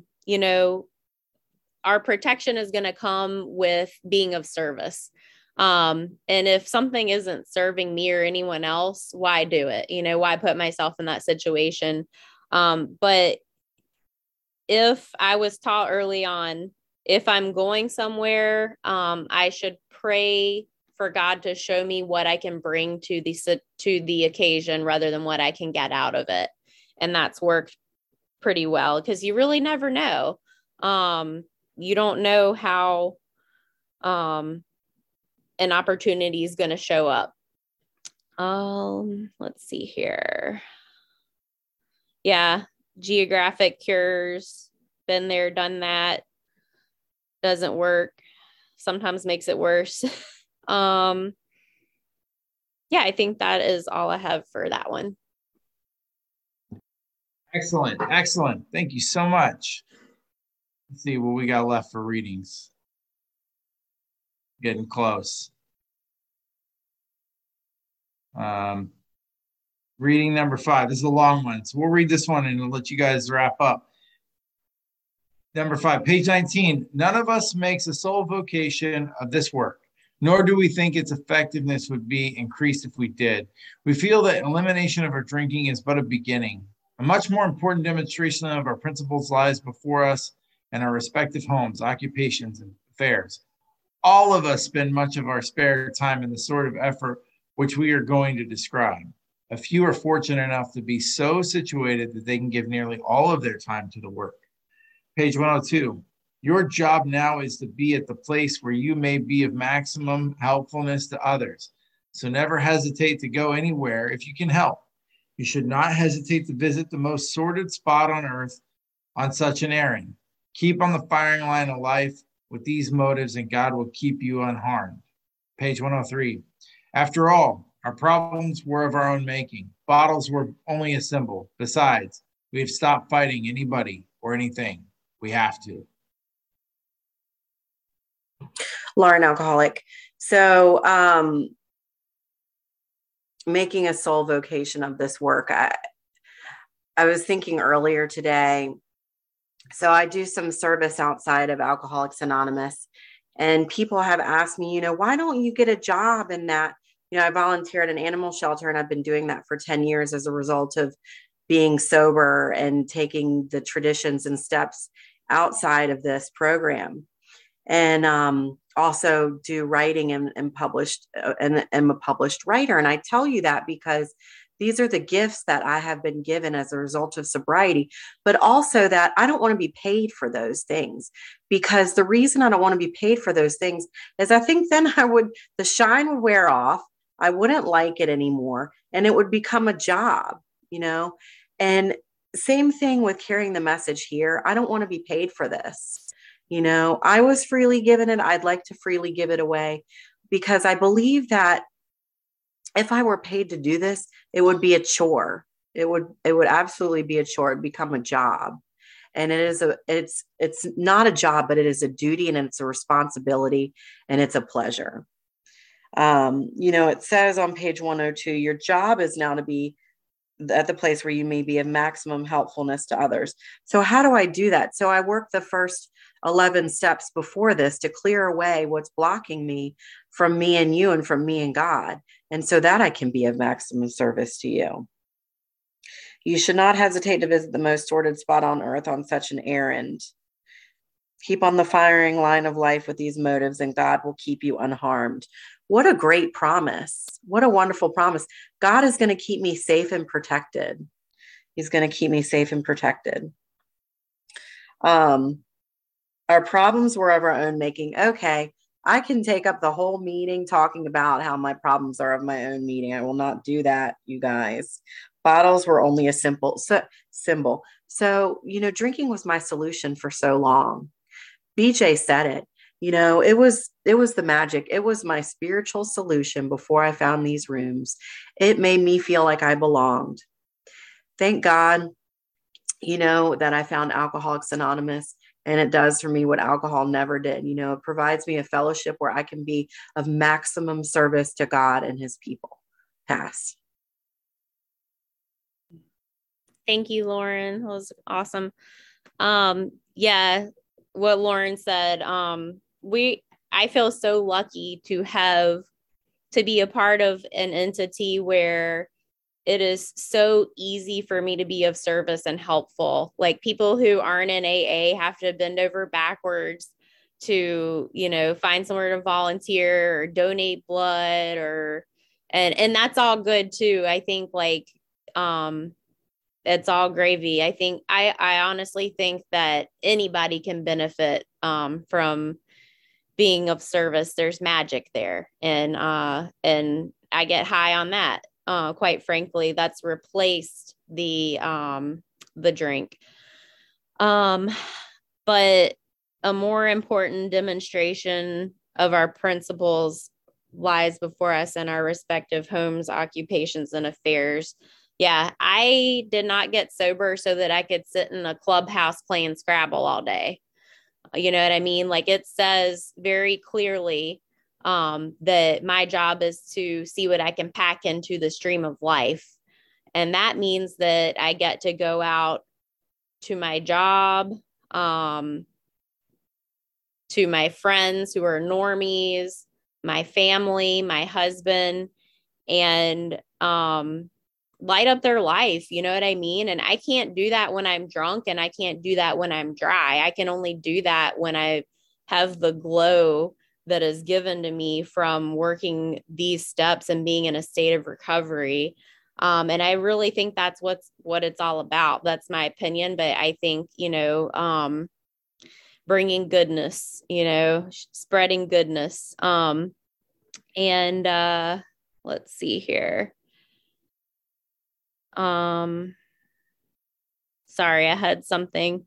protection is going to come with being of service. And if something isn't serving me or anyone else, why do it? Why put myself in that situation? But if I was taught early on, if I'm going somewhere, I should pray for God to show me what I can bring to the occasion rather than what I can get out of it. And that's worked pretty well because you really never know. You don't know how, an opportunity is going to show up. Let's see here. Yeah. Geographic cures, been there, done that. Doesn't work. Sometimes makes it worse. I think that is all I have for that one. Excellent. Thank you so much. Let's see what we got left for readings. Getting close. Reading number 5. This is a long one, so we'll read this one and let you guys wrap up. Number 5, page 19. None of us makes a sole vocation of this work, nor do we think its effectiveness would be increased if we did. We feel that elimination of our drinking is but a beginning. A much more important demonstration of our principles lies before us and our respective homes, occupations, and affairs. All of us spend much of our spare time in the sort of effort which we are going to describe. A few are fortunate enough to be so situated that they can give nearly all of their time to the work. Page 102. Your job now is to be at the place where you may be of maximum helpfulness to others. So never hesitate to go anywhere if you can help. You should not hesitate to visit the most sordid spot on earth on such an errand. Keep on the firing line of life with these motives, and God will keep you unharmed. Page 103. After all, our problems were of our own making. Bottles were only a symbol. Besides, we have stopped fighting anybody or anything. We have to. Lauren, alcoholic. So, making a sole vocation of this work. I was thinking earlier today. So I do some service outside of Alcoholics Anonymous, and people have asked me, why don't you get a job in that? I volunteer at an animal shelter, and I've been doing that for 10 years as a result of being sober and taking the traditions and steps outside of this program. And also do writing and published, and am a published writer. And I tell you that because these are the gifts that I have been given as a result of sobriety, but also that I don't want to be paid for those things, because the reason I don't want to be paid for those things is I think then the shine would wear off. I wouldn't like it anymore, and it would become a job, and same thing with carrying the message here. I don't want to be paid for this. I was freely given it. I'd like to freely give it away, because I believe that if I were paid to do this, it would be a chore. It would absolutely be a chore. It'd become a job. And it's not a job, but it is a duty, and it's a responsibility, and it's a pleasure. It says on page 102, your job is now to be at the place where you may be of maximum helpfulness to others. So how do I do that? So I work the first 11 steps before this to clear away what's blocking me from me and you, and from me and God. And so that I can be of maximum service to you. You should not hesitate to visit the most sordid spot on earth on such an errand. Keep on the firing line of life with these motives, and God will keep you unharmed. What a great promise. What a wonderful promise. God is going to keep me safe and protected. He's going to keep me safe and protected. Our problems were of our own making. Okay, I can take up the whole meeting talking about how my problems are of my own meeting. I will not do that, you guys. Bottles were only a symbol. So, drinking was my solution for so long. BJ said it. It was the magic. It was my spiritual solution before I found these rooms. It made me feel like I belonged. Thank God, that I found Alcoholics Anonymous, and it does for me what alcohol never did. It provides me a fellowship where I can be of maximum service to God and his people. Pass. Thank you, Lauren. That was awesome. Yeah, what Lauren said, I feel so lucky to be a part of an entity where it is so easy for me to be of service and helpful. Like, people who aren't in AA have to bend over backwards to, find somewhere to volunteer or donate blood, and that's all good too. I think it's all gravy. I think I honestly think that anybody can benefit from being of service. There's magic there, and I get high on that. Quite frankly, that's replaced the drink. But a more important demonstration of our principles lies before us in our respective homes, occupations, and affairs. Yeah, I did not get sober so that I could sit in a clubhouse playing Scrabble all day. You know what I mean? Like, it says very clearly that my job is to see what I can pack into the stream of life. And that means that I get to go out to my job, to my friends who are normies, my family, my husband, and light up their life. You know what I mean? And I can't do that when I'm drunk, and I can't do that when I'm dry. I can only do that when I have the glow that is given to me from working these steps and being in a state of recovery. And I really think that's what it's all about. That's my opinion. But I think, bringing goodness, spreading goodness. And let's see here. Sorry, I had something.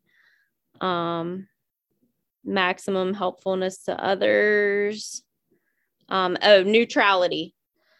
Maximum helpfulness to others. Neutrality.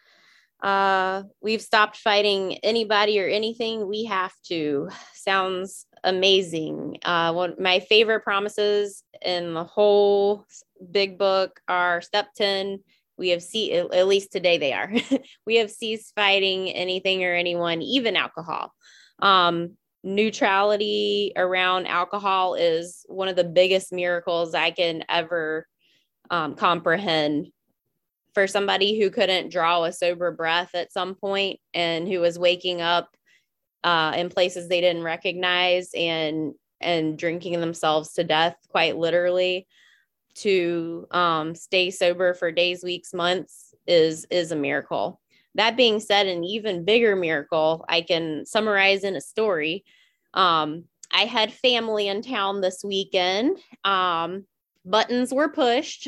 We've stopped fighting anybody or anything. We have to. Sounds amazing. One of my favorite promises in the whole big book are step 10. We have at least today they are. We have ceased fighting anything or anyone, even alcohol. Neutrality around alcohol is one of the biggest miracles I can ever comprehend. For somebody who couldn't draw a sober breath at some point, and who was waking up in places they didn't recognize and drinking themselves to death, quite literally, to stay sober for days, weeks, months is a miracle. That being said, an even bigger miracle I can summarize in a story. I had family in town this weekend. Buttons were pushed.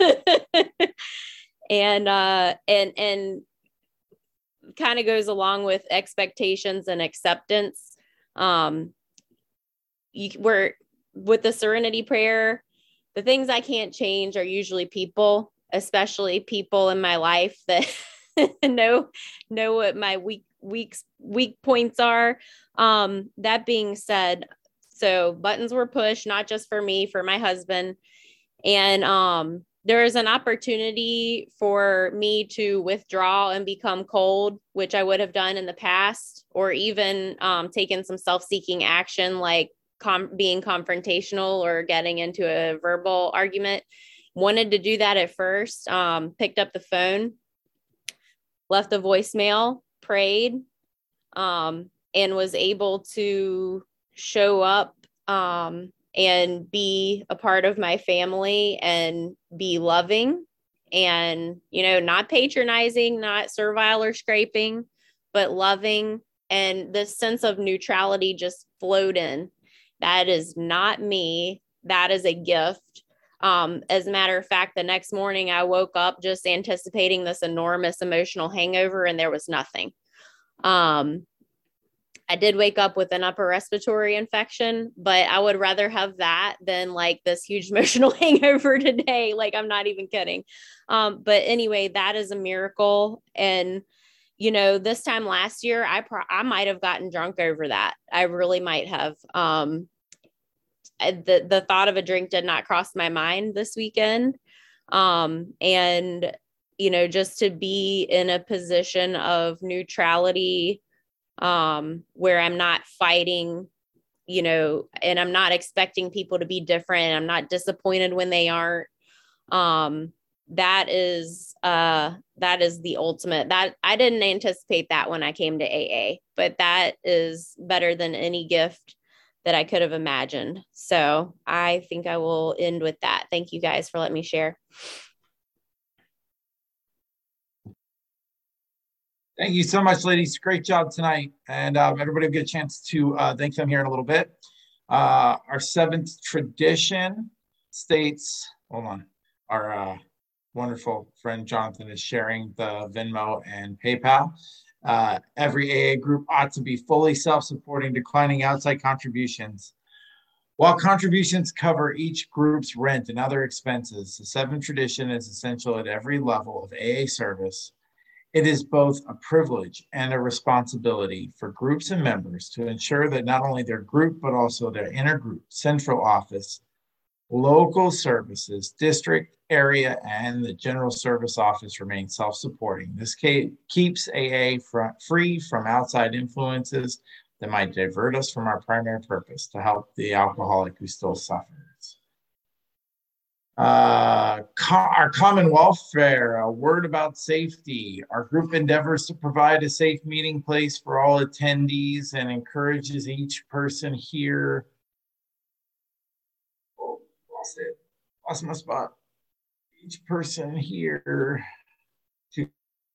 and kind of goes along with expectations and acceptance. We're with the serenity prayer. The things I can't change are usually people, especially people in my life that know what my weak points are. That being said, so buttons were pushed, not just for me, for my husband. And there is an opportunity for me to withdraw and become cold, which I would have done in the past, or even taken some self-seeking action, like being confrontational or getting into a verbal argument. Wanted to do that at first, picked up the phone, left a voicemail, prayed, and was able to show up and be a part of my family and be loving and, not patronizing, not servile or scraping, but loving. And this sense of neutrality just flowed in. That is not me. That is a gift. As a matter of fact, the next morning I woke up just anticipating this enormous emotional hangover, and there was nothing. I did wake up with an upper respiratory infection, but I would rather have that than like this huge emotional hangover today. Like, I'm not even kidding. But anyway, that is a miracle. And, this time last year, I might have gotten drunk over that. I really might have. The thought of a drink did not cross my mind this weekend. And, just to be in a position of neutrality, where I'm not fighting, and I'm not expecting people to be different. I'm not disappointed when they aren't. That is the ultimate. That I didn't anticipate that when I came to AA, but that is better than any gift that I could have imagined. So I think I will end with that. Thank you guys for letting me share. Thank you so much, ladies. Great job tonight. And everybody will get a chance to thank them here in a little bit. Our seventh tradition states, hold on, our wonderful friend Jonathan is sharing the Venmo and PayPal. Every AA group ought to be fully self-supporting, declining outside contributions. While contributions cover each group's rent and other expenses, the seventh tradition is essential at every level of AA service. It is both a privilege and a responsibility for groups and members to ensure that not only their group, but also their intergroup, central office, local services, district, area, and the general service office remain self-supporting. This keeps AA free from outside influences that might divert us from our primary purpose to help the alcoholic who still suffers. Our common welfare, a word about safety. Our group endeavors to provide a safe meeting place for all attendees and encourages each person here. Oh, lost my spot. Each person here to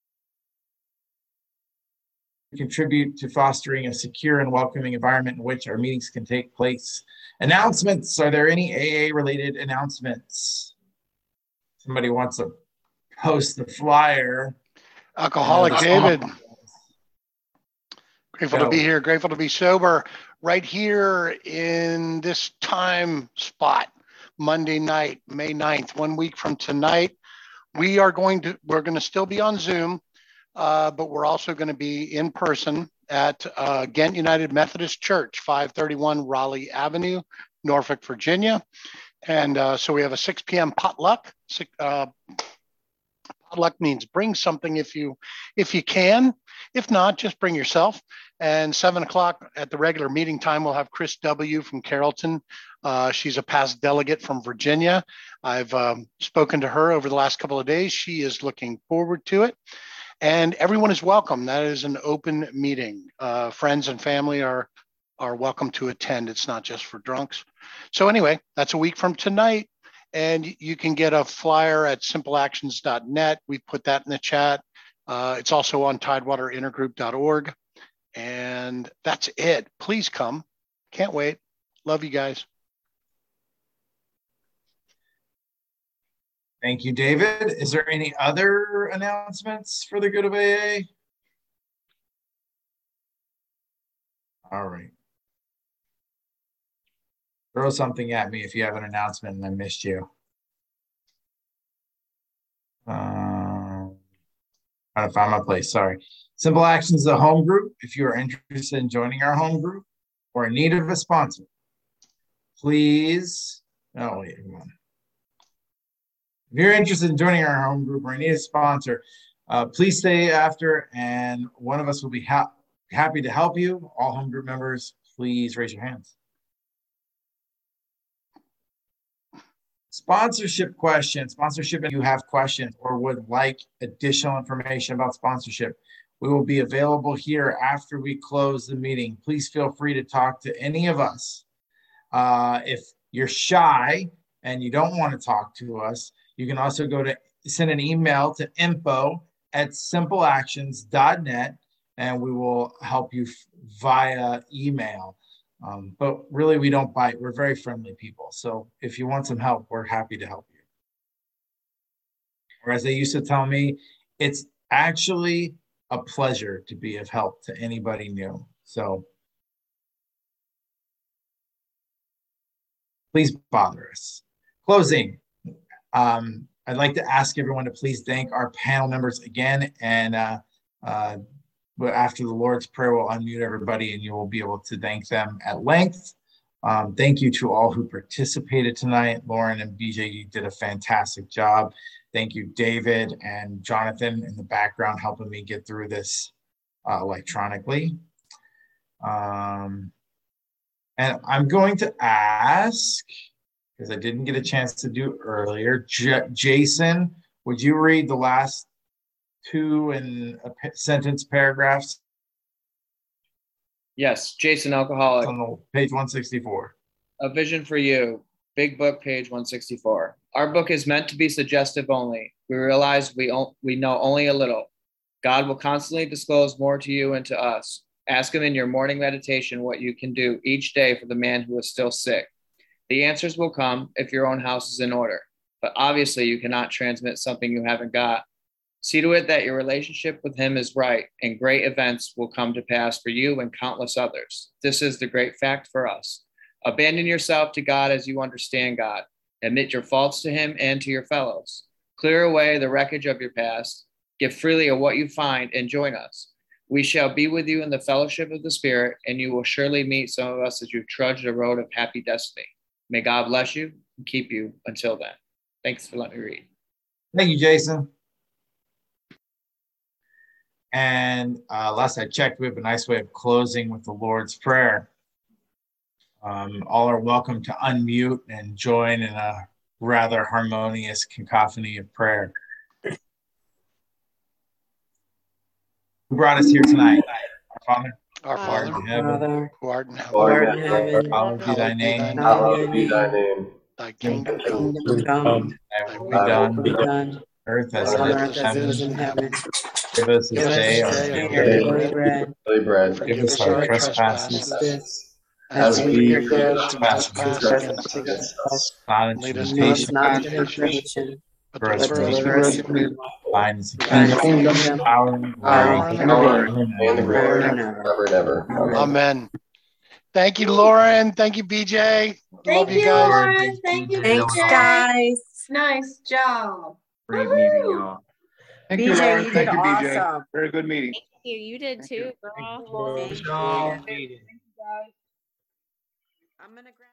contribute to fostering a secure and welcoming environment in which our meetings can take place. Announcements. Are there any AA related announcements? Somebody wants to post the flyer. Alcoholic David. Grateful to be here. Grateful to be sober right here in this time spot. Monday night, May 9th, 1 week from tonight. We're going to still be on Zoom, but we're also going to be in person at Ghent United Methodist Church, 531 Raleigh Avenue, Norfolk, Virginia. And so we have a 6 p.m. potluck. Potluck means bring something if you can. If not, just bring yourself. And 7 o'clock at the regular meeting time, we'll have Chris W. from Carrollton. She's a past delegate from Virginia. I've spoken to her over the last couple of days. She is looking forward to it. And everyone is welcome. That is an open meeting. Friends and family are welcome to attend. It's not just for drunks. So anyway, that's a week from tonight. And you can get a flyer at simpleactions.net. We've put that in the chat. It's also on tidewaterintergroup.org. And that's it. Please come. Can't wait. Love you guys. Thank you, David. Is there any other announcements for the good of AA? All right. Throw something at me if you have an announcement and I missed you. Trying to find my place. Sorry. Simple Actions is a home group. If you are interested in joining our home group or in need of a sponsor, please. Oh, wait, hang on. If you're interested in joining our home group or need a sponsor, please stay after, and one of us will be happy to help you. All home group members, please raise your hands. Sponsorship questions. Sponsorship, if you have questions or would like additional information about sponsorship, we will be available here after we close the meeting. Please feel free to talk to any of us. If you're shy and you don't want to talk to us, you can also send an email to info@simpleactions.net, and we will help you via email. But really, we don't bite. We're very friendly people. So if you want some help, we're happy to help you. Or as they used to tell me, it's actually a pleasure to be of help to anybody new. So please bother us. Closing. I'd like to ask everyone to please thank our panel members again. And but after the Lord's Prayer, we'll unmute everybody and you will be able to thank them at length. Thank you to all who participated tonight. Lauren and BJ, you did a fantastic job. Thank you, David and Jonathan in the background helping me get through this electronically. And I'm going to ask, because I didn't get a chance to do earlier, Jason, would you read the last two in a sentence paragraphs? Yes, Jason, alcoholic. On page 164. A Vision for You, Big Book, page 164. Our book is meant to be suggestive only. We realize we know only a little. God will constantly disclose more to you and to us. Ask him in your morning meditation what you can do each day for the man who is still sick. The answers will come if your own house is in order. But obviously, you cannot transmit something you haven't got. See to it that your relationship with him is right, and great events will come to pass for you and countless others. This is the great fact for us. Abandon yourself to God as you understand God. Admit your faults to him and to your fellows. Clear away the wreckage of your past. Give freely of what you find and join us. We shall be with you in the fellowship of the Spirit, and you will surely meet some of us as you trudge the road of happy destiny. May God bless you and keep you until then. Thanks for letting me read. Thank you, Jason. And last I checked, we have a nice way of closing with the Lord's Prayer. All are welcome to unmute and join in a rather harmonious cacophony of prayer. Who brought us here tonight? Our Father, Our Father, in heaven, who art in heaven, hallowed be thy name. Hallowed be thy name. thy kingdom come, Kingdom come, Thy will be done, be on earth as on it earth is as it is in in heaven. heaven. Give us this Give us day this our day daily our bread. daily bread. Daily bread. Forgive us our trespasses, As we we forgive those who trespass trespass against against us. us. Not into Lead us temptation, not into temptation, but for us deliver us from evil. thine is the Thine is the kingdom, kingdom, power, and power, and the glory. and the glory forever and ever. Amen. Thank you, Lauren. Thank you, BJ. Love you guys. Lauren. Thank you, Thanks, BJ. guys. Nice job. Great Woohoo. meeting, y'all. Thank you, BJ, Lauren. you did Thank you, BJ. awesome. Very good meeting. Thank you. You did Thank too, you. girl. Thank you. job. I'm gonna grab